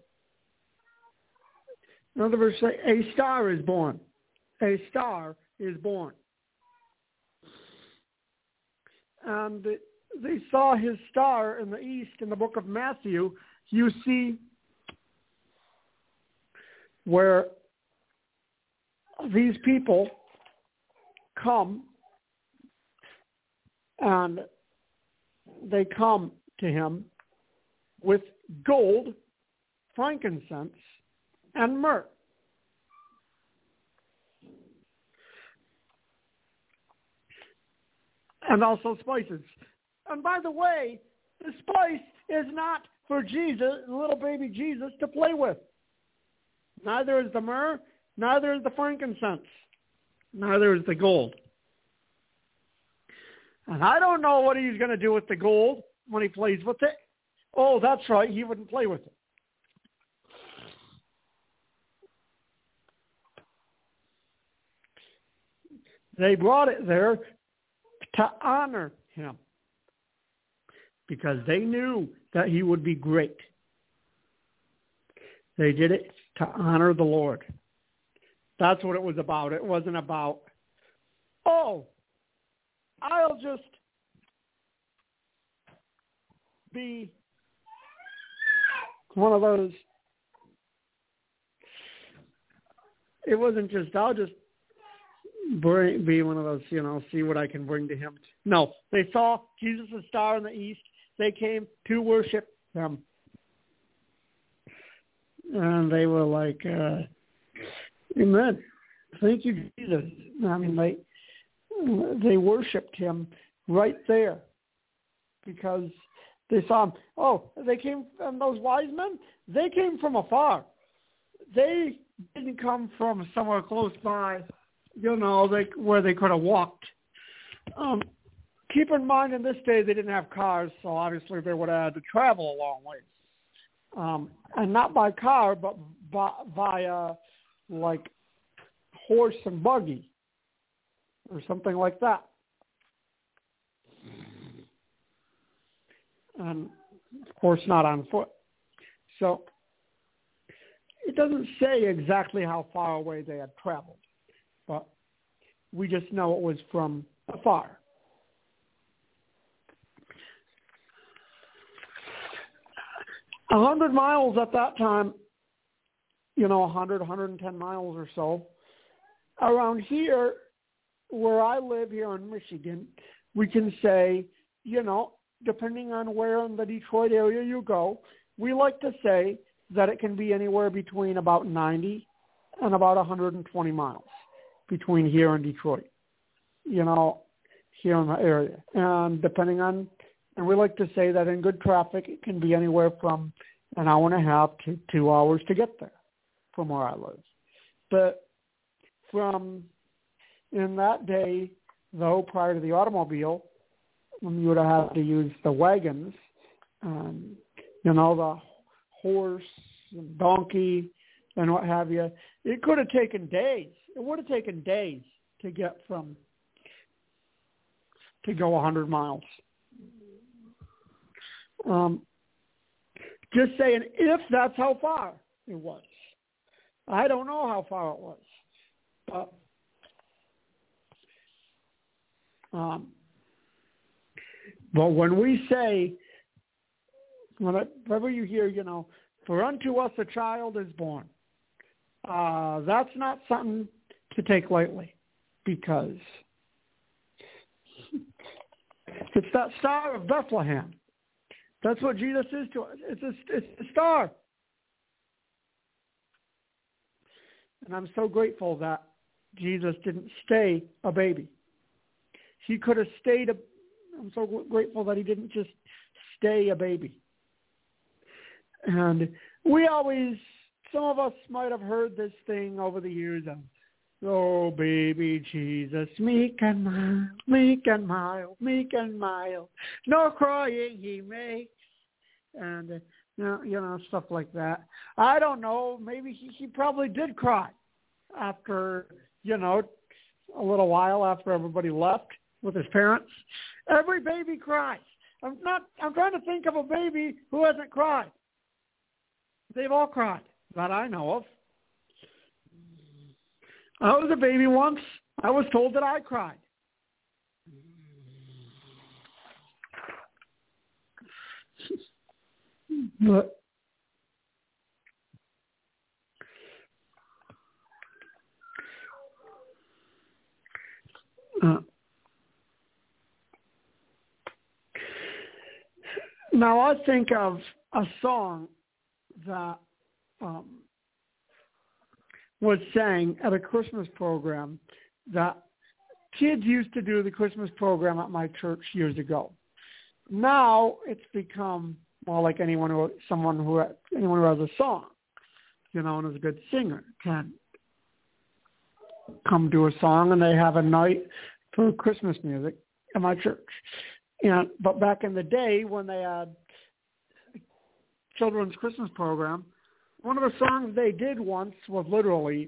In other words, say, a star is born. A star is born. and they saw his star in the east. In the book of Matthew, you see where these people come and they come to him with gold, frankincense, and myrrh. And also spices. And by the way, the spice is not for Jesus, little baby Jesus, to play with. Neither is the myrrh, neither is the frankincense, neither is the gold. And I don't know what he's going to do with the gold when he plays with it. Oh, that's right, he wouldn't play with it. They brought it there to honor him because they knew that he would be great. They did it to honor the Lord. That's what it was about. It wasn't about, oh, I'll just be one of those. It wasn't just, I'll just bring, be one of those, you know, see what I can bring to him. No, they saw Jesus' star in the east. They came to worship him. And they were like, uh, amen. Thank you, Jesus. I mean, they they worshipped him right there because they saw him. Oh, they came, and those wise men, they came from afar. They didn't come from somewhere close by, you know, they, where they could have walked. Um, keep in mind, in this day, they didn't have cars, so obviously they would have had to travel a long ways. Um, and not by car, but by, by uh, like horse and buggy or something like that. And, of course, not on foot. So it doesn't say exactly how far away they had traveled, but we just know it was from afar. A hundred miles at that time, you know, a hundred, one hundred ten miles or so. Around here, where I live here in Michigan, we can say, you know, depending on where in the Detroit area you go, we like to say that it can be anywhere between about ninety and about one hundred twenty miles between here and Detroit, you know, here in the area. And depending on, and we like to say that in good traffic, it can be anywhere from an hour and a half to two hours to get there from where I live. But from in that day, though, prior to the automobile, you would have had to use the wagons, um, you know, the horse and donkey and what have you. It could have taken days. It would have taken days to get from, to go one hundred miles. Um, just saying, if that's how far it was. I don't know how far it was. But um, but when we say, whenever you hear, you know, for unto us a child is born, uh, that's not something to take lightly, because it's that star of Bethlehem. That's what Jesus is to us. It's a, it's a star. And I'm so grateful that Jesus didn't stay a baby. He could have stayed a, I'm so grateful that he didn't just stay a baby. And we always, some of us might have heard this thing over the years of, oh, baby Jesus, meek and mild, meek and mild, meek and mild, no crying he makes, and, uh, you know, you know, stuff like that. I don't know, maybe he, he probably did cry after, you know, a little while after everybody left with his parents. Every baby cries. I'm not, I'm trying to think of a baby who hasn't cried. They've all cried, that I know of. I was a baby once. I was told that I cried. But uh, now I think of a song that um, was sang at a Christmas program that kids used to do the Christmas program at my church years ago. Now it's become more like anyone who, someone who, anyone who has a song, you know, and is a good singer can come do a song, and they have a night for Christmas music at my church. And but back in the day when they had children's Christmas program, one of the songs they did once was literally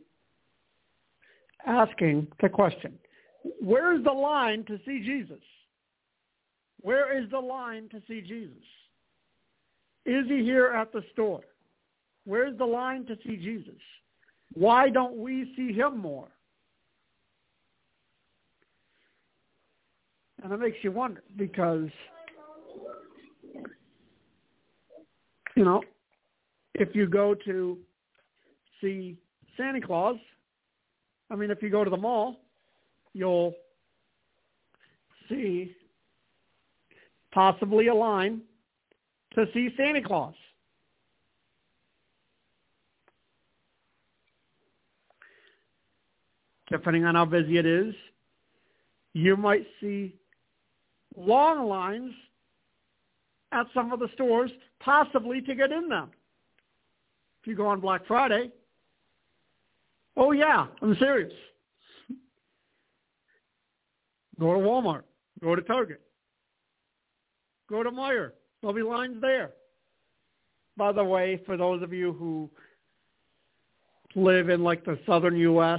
asking the question, where's the line to see Jesus? Where is the line to see Jesus? Is he here at the store? Where's the line to see Jesus? Why don't we see him more? And it makes you wonder because, you know, if you go to see Santa Claus, I mean, if you go to the mall, you'll see possibly a line to see Santa Claus. Depending on how busy it is, you might see long lines at some of the stores, possibly to get in them. If you go on Black Friday, oh yeah, I'm serious. Go to Walmart, go to Target, go to Meijer. There'll be lines there. By the way, for those of you who live in like the southern U S,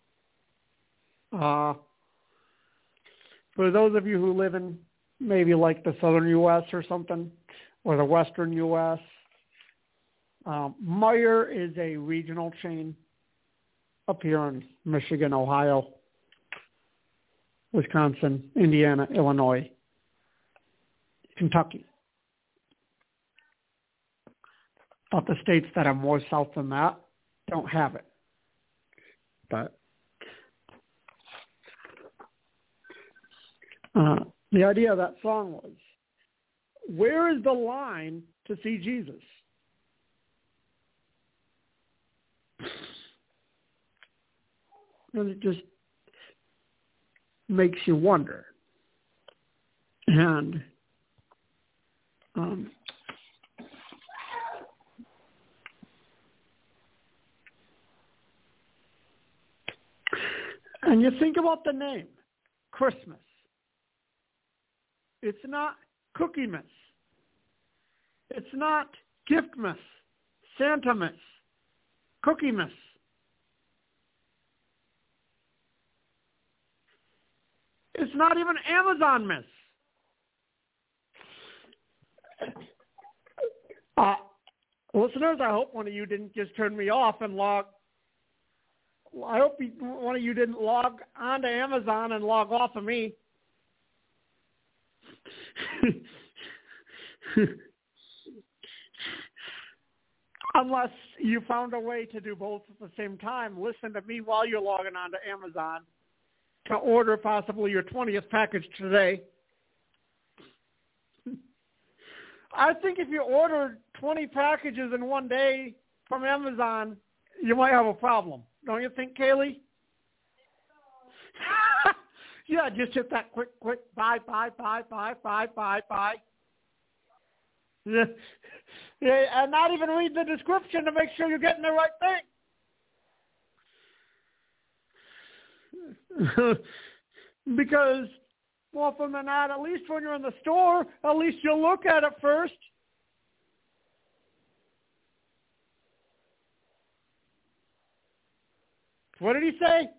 uh, for those of you who live in maybe like the southern U S or something, or the western U S, um, Meijer is a regional chain up here in Michigan, Ohio, Wisconsin, Indiana, Illinois, Kentucky. But the states that are more south than that don't have it. But uh, the idea of that song was, where is the line to see Jesus? And it just makes you wonder. And um, and you think about the name, Christmas. It's not Cookie-mas. It's not Gift-mas, Santa-mas, Cookie-mas. It's not even Amazon-mas. Uh, listeners, I hope one of you didn't just turn me off and log. I hope you, one of you didn't log onto Amazon and log off of me. Unless you found a way to do both at the same time. Listen to me while you're logging on to Amazon to order possibly your twentieth package today. I think if you ordered twenty packages in one day from Amazon, you might have a problem. Don't you think, Kaylee? Yeah, just hit that quick, quick, buy, buy, buy, buy, buy, buy, buy. Yeah. Yeah, and not even read the description to make sure you're getting the right thing. Because, more often than not, at least when you're in the store, at least you'll look at it first. What did he say?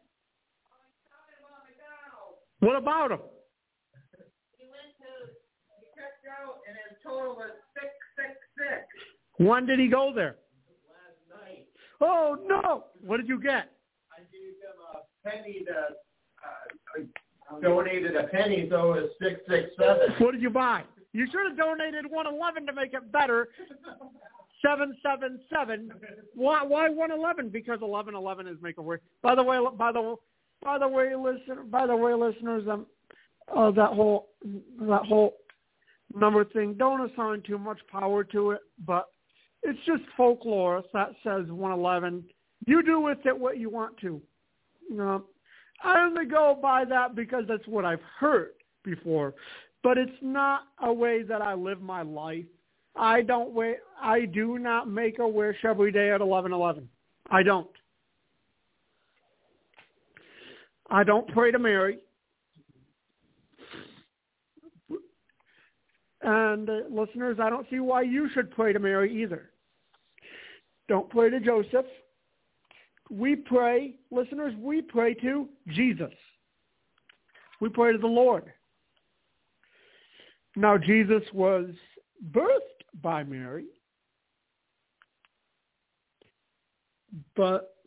What about him? He went to, he checked out, and his total was six six six. When did he go there? Last night. Oh, no. What did you get? I gave him a penny to, uh, I donated a penny, so it was six six seven. What did you buy? You should have donated one eleven to make it better. seven seven seven. Why why one eleven? Because eleven eleven is make a wish. By the way, by the by the way, listen. By the way, listeners, um, uh, that whole that whole number thing. Don't assign too much power to it, but it's just folklore that says one eleven. You do with it what you want to. You know, I only go by that because that's what I've heard before, but it's not a way that I live my life. I don't wait. I do not make a wish every day at eleven eleven. I don't. I don't pray to Mary. And uh, listeners, I don't see why you should pray to Mary either. Don't pray to Joseph. We pray, listeners, we pray to Jesus. We pray to the Lord. Now, Jesus was birthed by Mary, but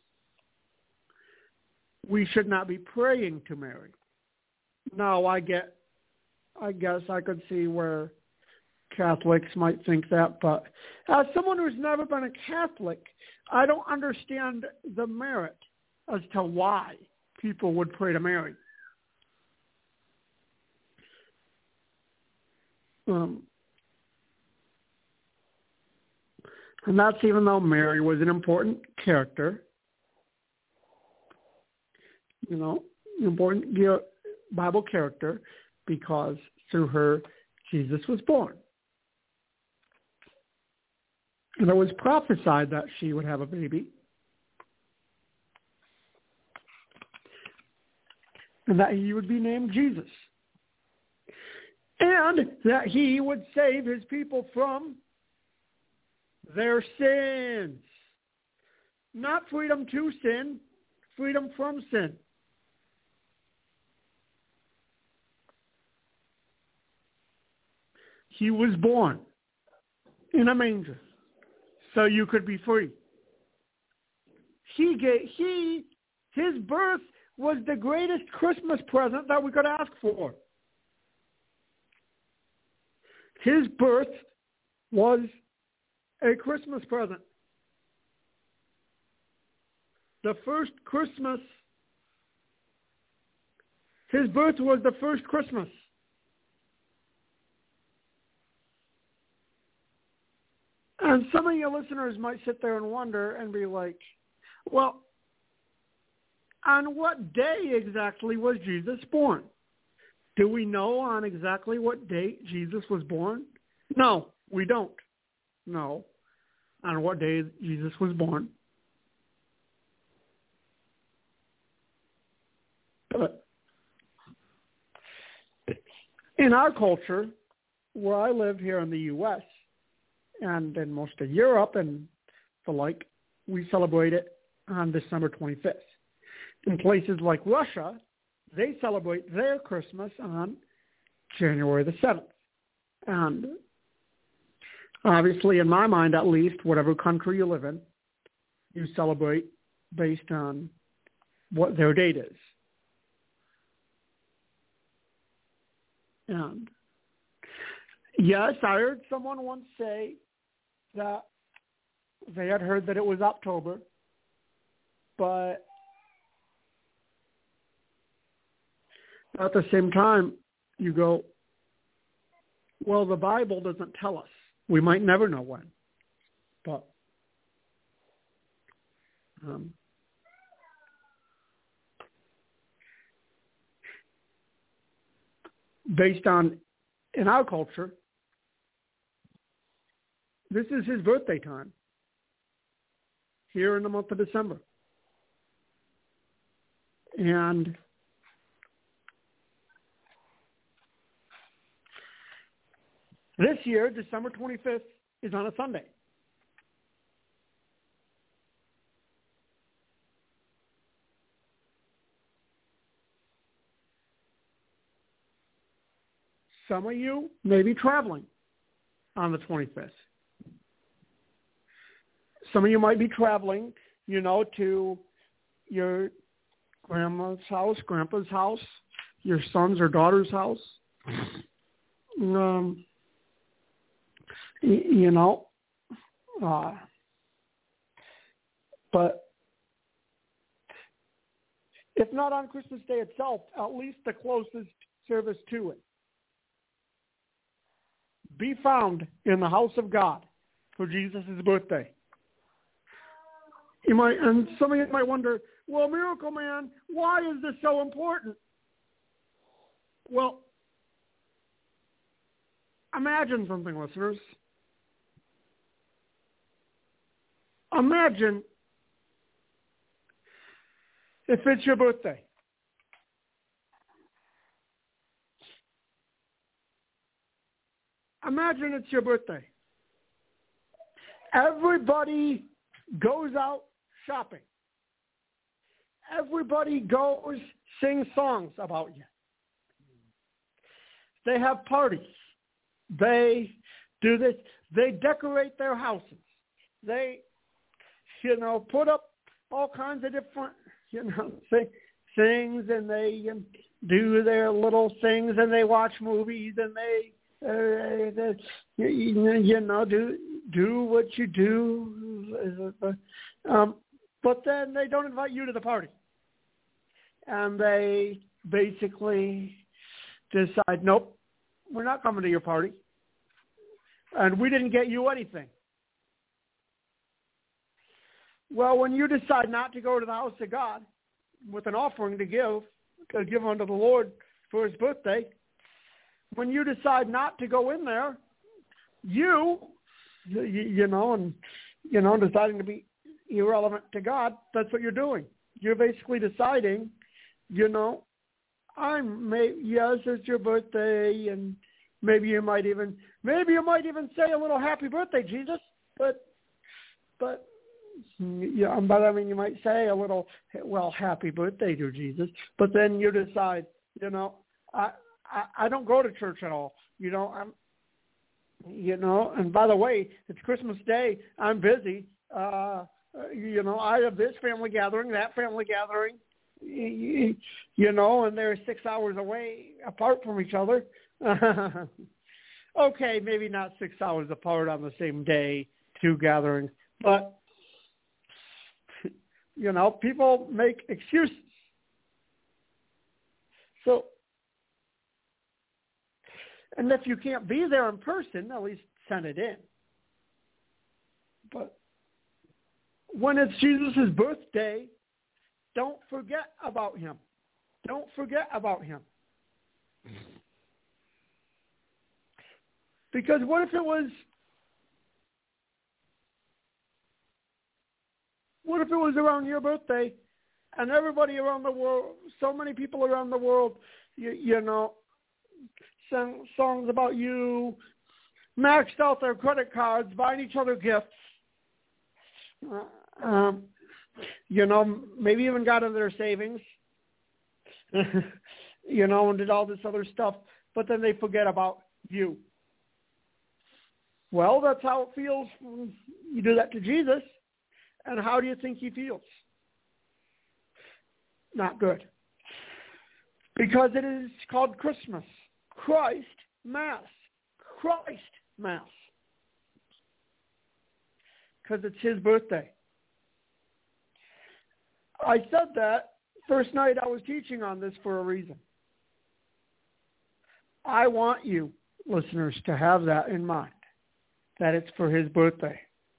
we should not be praying to Mary. Now, I get, I guess I could see where Catholics might think that, but as someone who's never been a Catholic, I don't understand the merit as to why people would pray to Mary. Um, and that's even though Mary was an important character, you know, an important Bible character, because through her, Jesus was born. And it was prophesied that she would have a baby. And that he would be named Jesus. And that he would save his people from their sins. Not freedom to sin, freedom from sin. He was born in a manger so you could be free. He gave, he, his birth was the greatest Christmas present that we could ask for. His birth was a Christmas present. The first Christmas, his birth was the first Christmas. And some of your listeners might sit there and wonder and be like, well, on what day exactly was Jesus born? Do we know on exactly what date Jesus was born? No, we don't know on what day Jesus was born. But in our culture, where I live here in the U S, and in most of Europe and the like, we celebrate it on December twenty-fifth. In places like Russia, they celebrate their Christmas on January the seventh. And obviously, in my mind at least, whatever country you live in, you celebrate based on what their date is. And yes, I heard someone once say that they had heard that it was October, but at the same time, you go, well, the Bible doesn't tell us. We might never know when, but um, based on, in our culture, this is his birthday time, here in the month of December. And this year, December twenty-fifth, is on a Sunday. Some of you may be traveling on the twenty-fifth. Some of you might be traveling, you know, to your grandma's house, grandpa's house, your son's or daughter's house. Um, you know, uh, but if not on Christmas Day itself, at least the closest service to it. Be found in the house of God for Jesus' birthday. You might, and some of you might wonder, well, Miracle Man, why is this so important? Well, imagine something, listeners. Imagine if it's your birthday. Imagine it's your birthday. Everybody goes out shopping. Everybody goes sing songs about you. They have parties. They do this. They decorate their houses. They, you know, put up all kinds of different, you know, th- things, and they um, do their little things, and they watch movies, and they, uh, they you, you know, do do what you do. Um, but then they don't invite you to the party, and they basically decide, nope, we're not coming to your party, and we didn't get you anything. Well, when you decide not to go to the house of God with an offering to give, to give unto the Lord for his birthday, when you decide not to go in there, you, you, you know, and, you know, deciding to be irrelevant to God, that's what you're doing. You're basically deciding, you know, I'm, may, yes, it's your birthday, and maybe you might even, maybe you might even say a little happy birthday, Jesus, but, but, yeah, but I mean, you might say a little, well, happy birthday to Jesus, but then you decide, you know, I, I, I don't go to church at all. You know, I'm, you know, and by the way, it's Christmas Day. I'm busy. Uh, you know, I have this family gathering, that family gathering, you, you know, and they're six hours away apart from each other. Okay, maybe not six hours apart on the same day, two gatherings, but you know, people make excuses. So, and if you can't be there in person, at least send it in. But when it's Jesus' birthday, don't forget about him. Don't forget about him. Because what if it was What if it was around your birthday and everybody around the world, so many people around the world, you, you know, sang songs about you, maxed out their credit cards, buying each other gifts, uh, um, you know, maybe even got into their savings, you know, and did all this other stuff, but then they forget about you. Well, that's how it feels when you do that to Jesus. And how do you think he feels? Not good. Because it is called Christmas. Christ Mass. Christ Mass. Because it's his birthday. I said that first night I was teaching on this for a reason. I want you, listeners, to have that in mind, that it's for his birthday.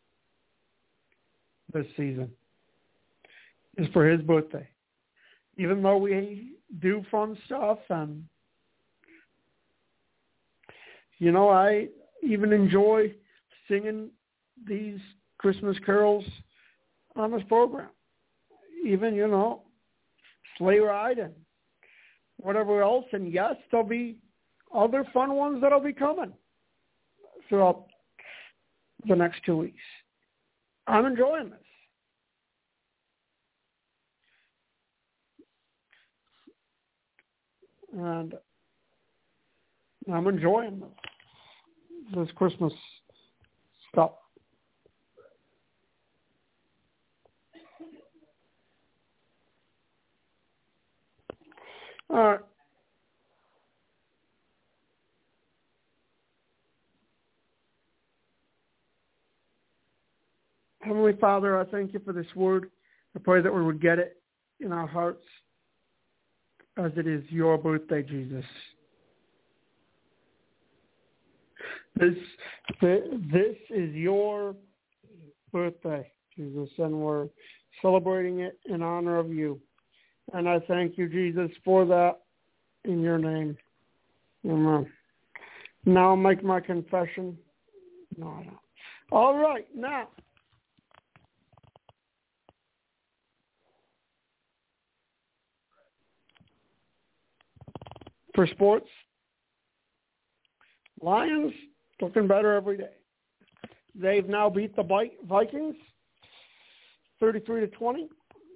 This season is for his birthday. Even though we do fun stuff, and you know, I even enjoy singing these Christmas carols on this program. Even, you know, sleigh ride and whatever else. And yes, there'll be other fun ones that'll be coming throughout the next two weeks. I'm enjoying this. And I'm enjoying this, this Christmas stuff. All right. Heavenly Father, I thank you for this word. I pray that we would get it in our hearts as it is your birthday, Jesus. This, this is your birthday, Jesus, and we're celebrating it in honor of you. And I thank you, Jesus, for that in your name. Amen. Now I'll make my confession. No, I don't. All right, now. For sports, Lions looking better every day. They've now beat the Vikings thirty-three to twenty.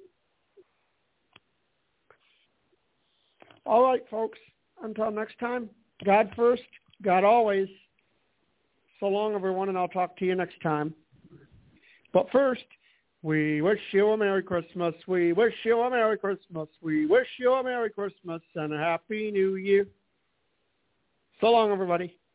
All right, folks. Until next time, God first, God always. So long, everyone, and I'll talk to you next time. But first, we wish you a Merry Christmas. We wish you a Merry Christmas. We wish you a Merry Christmas and a Happy New Year. So long, everybody.